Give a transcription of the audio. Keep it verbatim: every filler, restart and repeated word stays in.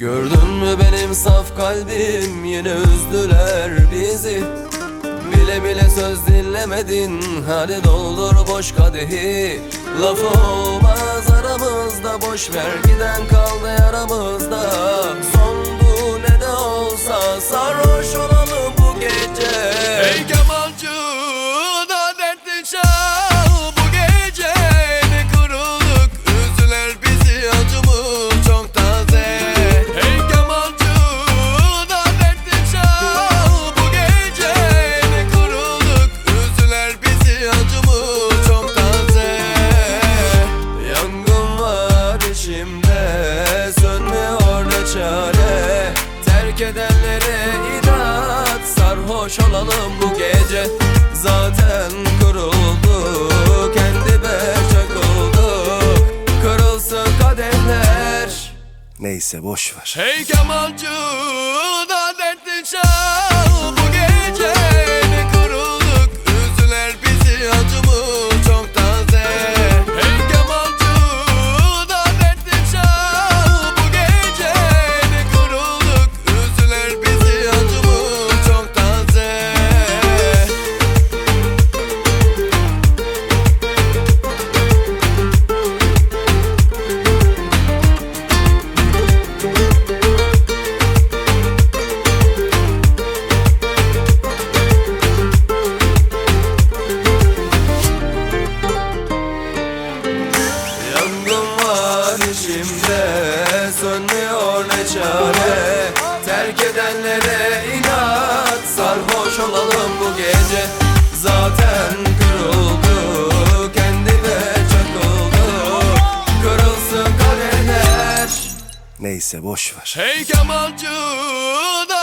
Gördün mü benim saf kalbim, yine üzdüler bizi. Bile bile söz dinlemedin, hadi doldur boş kadehi. Lafı olmaz aramızda, boş ver giden kaldı yaramızda. Sondu ne de olsa, sarhoş olalım bu gece. Hey kemancı da dertli çal bu gece. Ne kuruluk üzdüler bizi, acımız çok taze. Hey kemancı da dertli çal bu gece. Ne kuruluk üzdüler bizi, acımız çok taze. Yangın var içimde, sönmüyor ne çare. Terk edenlere inat, sarhoş olalım bu gece. Zaten kurulduk, kendime çakıldık. Kırılsın kadehler, neyse boş ver. Hey kemancı da dertli çal bu gece. Ne kuruluk üzdüler bizi, acımız çok taze. Hey kemancı da dertli çal bu gece. Ne kuruluk üzdüler bizi, acımız çok taze. Yangın var içimde, sönmüyor ne çare. Terk edenlere inat, sarhoş olalım bu gece. Zaten kırıldı, kendime çakıldı. Kırılsın kadehler, neyse boş ver. Hey kemancı da